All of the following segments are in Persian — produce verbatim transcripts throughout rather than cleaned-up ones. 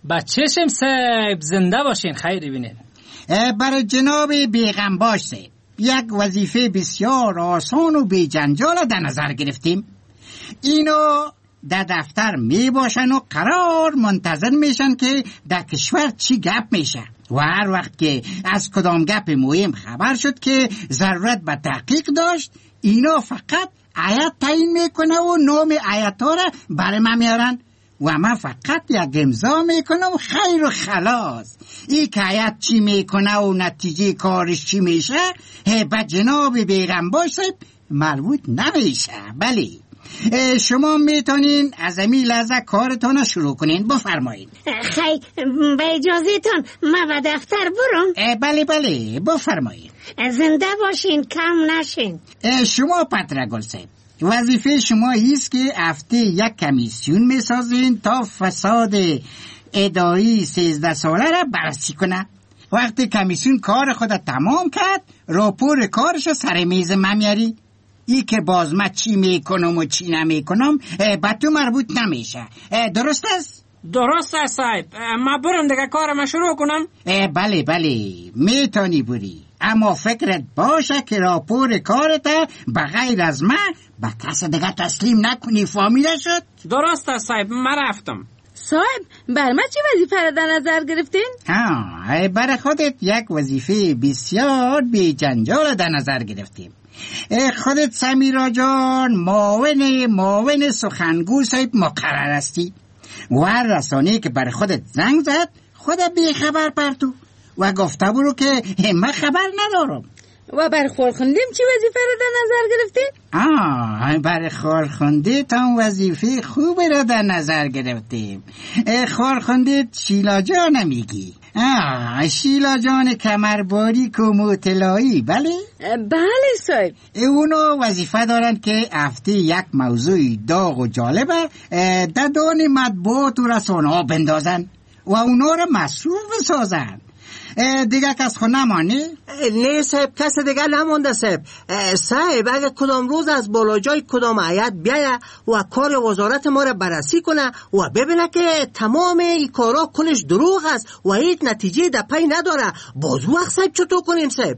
بچه‌شم صاحب، زنده باشین، خیری بینین. برای جناب بیغم باش صاحب، یک وظیفه بسیار آسان و بی جنجال در نظر گرفتیم. اینو در دفتر می باشن و قرار منتظر میشن که در کشور چی گپ میشه و هر وقت که از کدام گپ مهم خبر شد که ضرورت به تحقیق داشت، اینا فقط آیت تعیین میکنه و نام آیت ها را برای من میارن و من فقط یک امضا میکنم خیر و خلاص. این که آیت چی میکنه و نتیجه کارش چی میشه به جناب بیغم باشه مربوط نمیشه. بلی شما میتونین از امی لحظه کارتون شروع کنین. بفرمایید. خیلی به اجازه تان ما به دفتر برم؟ بله بله بفرمایید. زنده باشین، کم نشین. شما پترگل صاحب، وظیفه شما ایست که هفته یک کمیسیون میسازین تا فساد اداری سیزده ساله را بررسی کنه. وقتی کمیسیون کار خود تمام کرد، راپور کارش سر میز من میاری. ای که باز من چی میکنم و چی نمیکنم به تو مربوط نمیشه. درست است؟ درست است صاحب. ما برم دیگه کارم شروع کنم؟ بله بله میتونی بری، اما فکرت باشه که راپور کارت به غیر از من به کس دیگه تسلیم نکنی. فهمیده شد؟ درست است صاحب، من رفتم. صاحب بر من چی وظیفه را در نظر گرفتین؟ ها برای خودت یک وظیفه بسیار بی جنجال در نظر گرفتیم. خودت سمیرا جان معاون معاون سخنگو صاحب مقرر هستی و هر رسانه‌ای که بر خودت زنگ زد خودت بی خبر پرتو و گفته برو که من خبر ندارم. و بر خورخوندیم چی وظیفه رو در نظر گرفتین؟ آه بر خورخوندی تا وظیفه خوبی رو در نظر گرفتیم. خورخوندی شیلا جان میگی؟ آه شیلا جان کمرباری و مطلعی. بله؟ بله صاحب. اونو وظیفه دارن که هفته یک موضوع داغ و جالبه در دان مطبوعات و رسانه ها بندازن و اونا رو مصروف بسازن. دیگه کس خود نمانی؟ نه صاحب، کس دیگه نمانده صاحب. صاحب اگه کدام روز از بالا جای کدام هیئت بیایه و کار وزارت ما رو بررسی کنه و ببینه که تمام این کارا کلش دروغ است و هیچ نتیجه در پی نداره، باز وقت صاحب چطور کنیم صاحب؟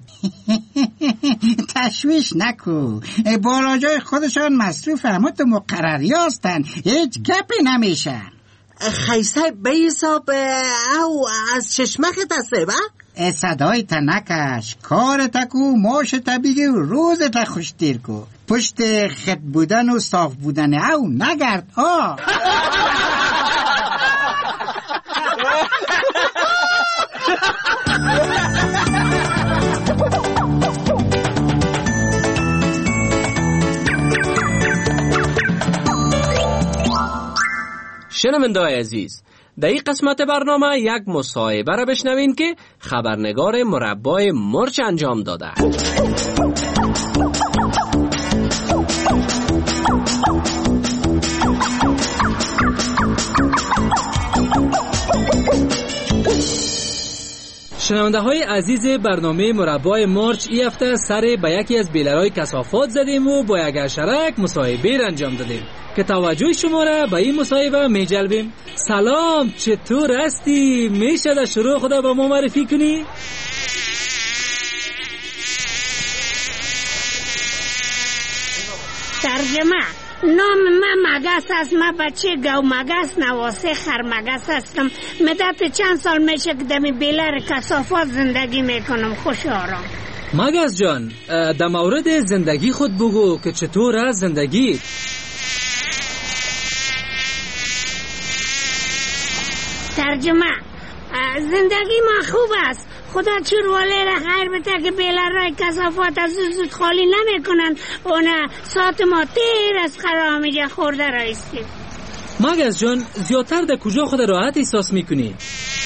تشویش نکو، بالا جای خودشان مصروف همت مقرری هستن، هیچ گپی نمیشه. خیلی صاحب به حساب او از چشمخت هسته با؟ صدای تا نکش، کار تکو، ماش تا بگی و روز تا خوشتیر کو. پشت خط بودن و صاف بودن او نگرد ها. شنونده‌های عزیز، در این قسمت برنامه یک مصاحبه را بشنوین که خبرنگار مربای مرچ انجام داده. شنونده های عزیز برنامه مربای مرچ، این هفته سر به یکی از بیلرهای کثافات زدیم و با یک حشرک مصاحبه را انجام دادیم که توجه شما را به این مصاحبه می جلبیم. سلام، چطور هستی؟ میشه در شروع خدا با ما معرفی کنی؟ ترجمه: نام من مگس است. من بچه گو مگس نواسه خرمگس هستم. مدت چند سال میشه که دمی بیلر کثافات زندگی میکنم. خوش آرام. مگس جان، در مورد زندگی خود بگو که چطور است زندگی؟ ترجمه: زندگی ما خوب است. خدا چرواله را خیر بده که بیلر رای کثافات از زود خالی نمی کنند و نه ساعت ما تیر از خرا میجه خورده رایستیم. مگس جان، زیادتر در کجا خود راحت احساس میکنی؟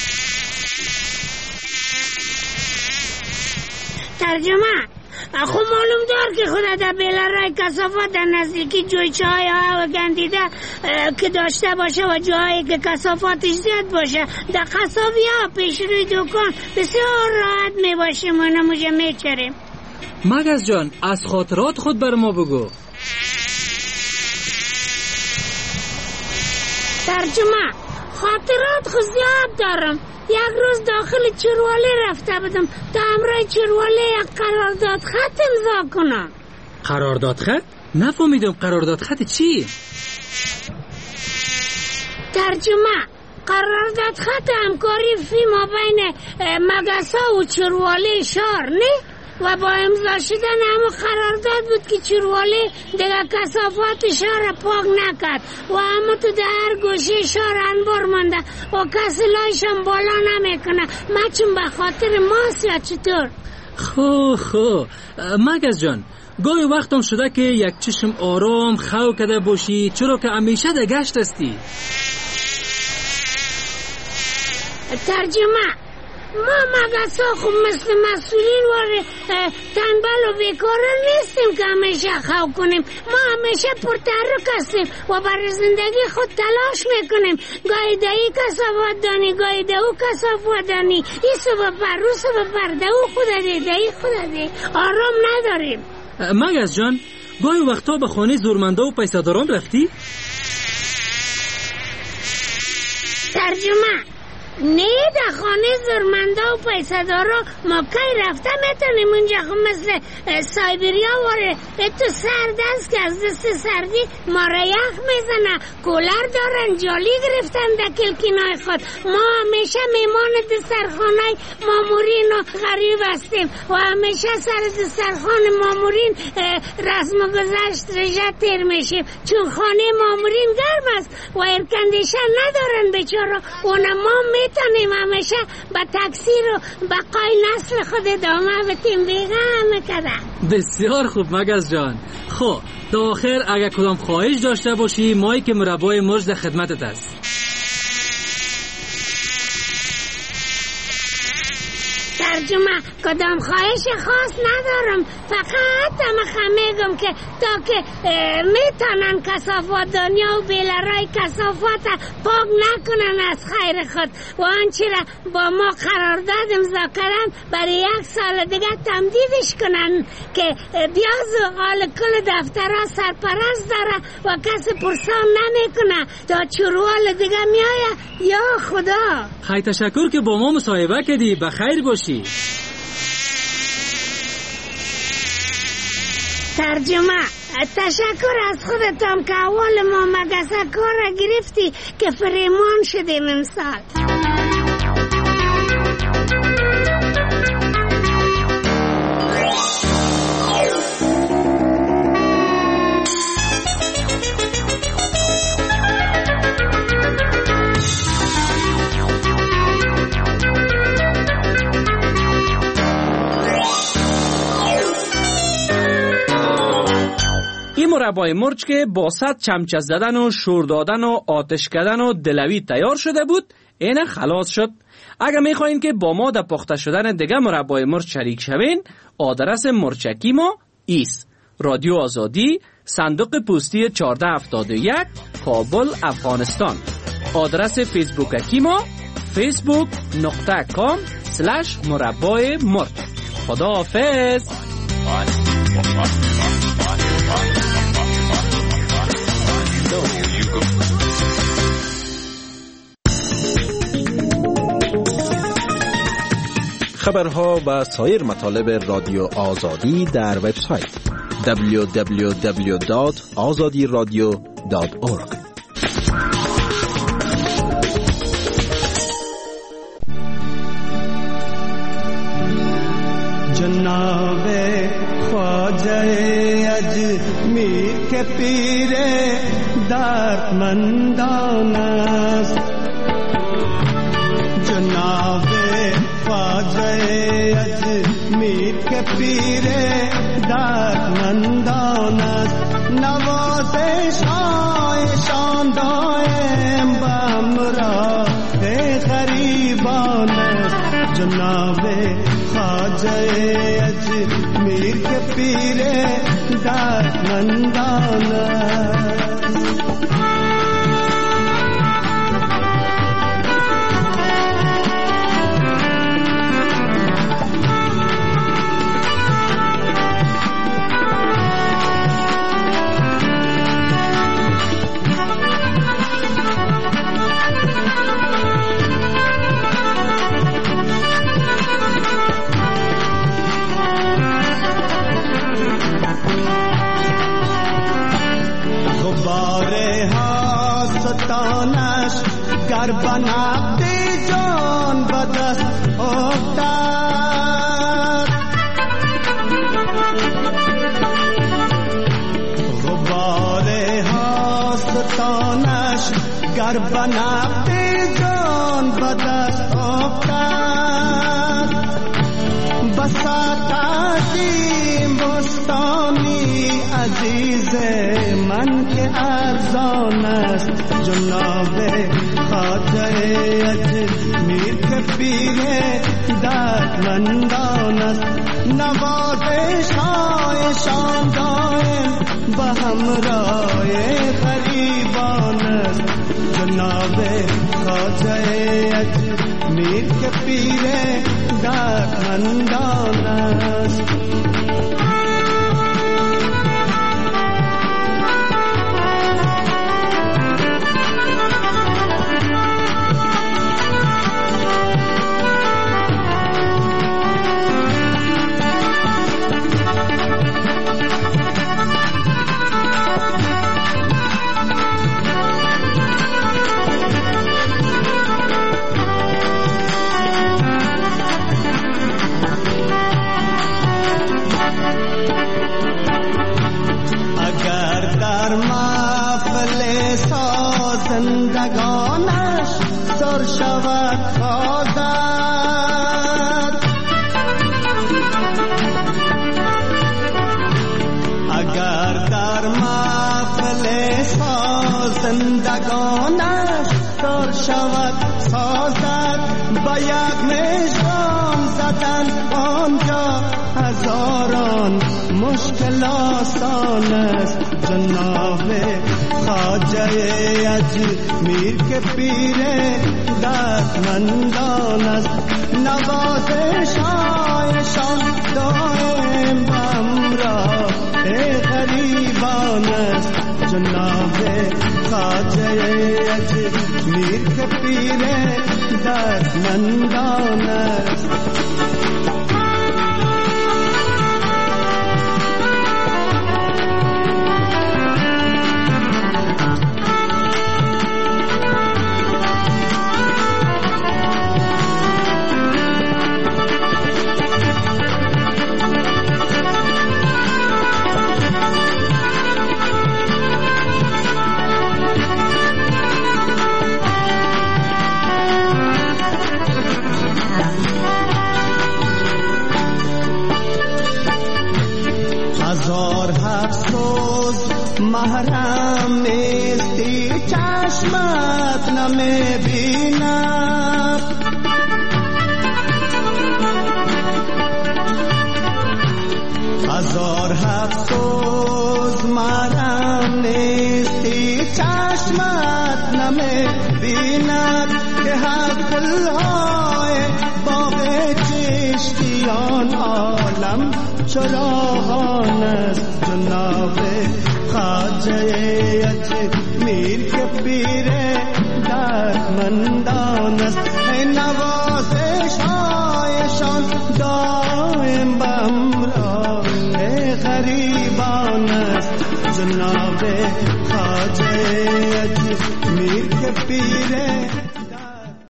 ترجمه: خب معلوم دار که خدا در بیلر رای کثافات در نزدیکی جای چای ها و گندیده که داشته باشه و جایی که کثافتش زیاد باشه. در قصابی ها پیش روی دکان بسیار راحت می باشیم و نموجه می چریم. مگس جان، از خاطرات خود بر ما بگو. ترجمه: خاطرات خود زیاد دارم. یک روز داخل چرواله رفته بودم تا امرای چرواله یک قرارداد خط امضا کنم. قرارداد خط؟ نفهمیدم قرارداد خط چی؟ ترجمه: قرارداد خط همکاری فی ما بین مگسا و چرواله شهر نه؟ و با امضا شدن همه قرارداد بود که چرواله دیگه کثافات شهر پاک نکرد و همه تو در هر گوشه شهر انبار مانده و کسی لایشم بالا نمیکنه. مچون به خاطر ماست یا چطور؟ خو خو مگس جان، گاهی وقتم شده که یک چشم آرام خو کده باشی، چرا که همیشه در گشت هستی. ترجمه: ما مگسا خوب مثل مسئولین و تنبل و بیکارن نیستیم که همیشه خو کنیم. ما همیشه پرتحرک هستیم و برای زندگی خود تلاش میکنیم. گاهی دهی کثافات دانی، گاهی دهو کثافات دانی، ای صبح پر رو صبح پر دهو خود ده دهی خود ده. آرام نداریم. مگس جان، گاهی وقتا به خانه زورمنده و پیساداران رفتی؟ ترجمه: نه، در خانه زرمنده و پیسدارا ما کی رفته میتونیم اونجا خود مثل سایبریا واره تو سرد است که از دست سردی ما را یخ میزنه. کولر دارن، جالی گرفتن در کلکینای خود. ما همیشه میمان دسترخانه مامورین و غریب هستیم و همیشه سر دسترخان مامورین رسم و گذشت رجا تیر میشیم چون خانه مامورین گرم است و ایرکندیشن ندارن بیچارا. اونم ما میتونیم همیشه با تکثیر و بقای نسل خود ادامه بتیم بیغم کده. بسیار خوب مگس جان. خب تا آخر اگر کدام خواهش داشته باشی، مایی که مربای مرج در خدمتت است. ترجمه: کدام خواهش خاص ندارم، فقط هم میگم که تا که میتونن کثافات دنیا و بیلرای کثافات پاک نکنن از خیر خود و آنچه را با ما قرارداد امضا کردن برای یک سال دیگه تمدیدش کنن که بیاز و آل کل دفترها سرپرست داره و کسی پرسان نمیکنه تا چروال دیگه میایه. یا خدا، خیلی تشکر که با ما مصاحبه کردی. بخیر باشی. ترجمه: تشکر از خودتان که اول ما مگسا کار را گرفتی که فریمان شدیم امسال. این مربای مرچ که با صد چمچه زدن و شور دادن و آتش کردن و دلوی تیار شده بود، اینه خلاص شد. اگر میخواین که با ما در پخته شدن دیگه مربای مرچ شریک شوین، آدرس مرچکی ما ایست: رادیو آزادی، صندوق پستی چهارده هفتاد و یک، کابل، افغانستان. آدرس فیسبوکی ما فیسبوک نقطه کام سلش مربای مرچ. خدا حافظ. خبرها و سایر مطالب رادیو آزادی در وبسایت دبلیو دبلیو دبلیو دات آزادی رادیو دات اورگ. جناب خواجه اجمیر کے پیر دردمندان است، جناب خواجه اجمیر کے پیر دردمندان است، نوازشان دائم بامراه غریبان است، جناب خواجه اجمیر کے پیر دردمندان است. گر بنبض جان به دست افتد غبار حاستانش گر بنبض جان به دست افتد بساط عظیم بستانی عزیز من که ارزان است جناب خواجه اجمیر که پیر دردمندان است نوازش هایشان دائم به همراه غریبان است جناب خواجه اجمیر که پیر دردمندان است زندگانش سر شود خواهد اگر در محفل زندگانش سر شود سازد با یک مژگان زدن آنجا هزاران مشکل آسان است جناب خواجه اجمیر که پیر دردمندان است نوازش هایشان دائم همراه غریبان است جناب خواجه اجمیر که پیر دردمندان است محرم نیستی چشمت نمیبینم هزار افسوس محرم نیستی چشمت نمیبیند که حق دلهای باغ چشتیان عالم چراغان است جناب خواجه اجمیر که پیر دردمندان است نوازش هایشان دائم به همراه غریبان است جناب خواجه اجمیر که پیر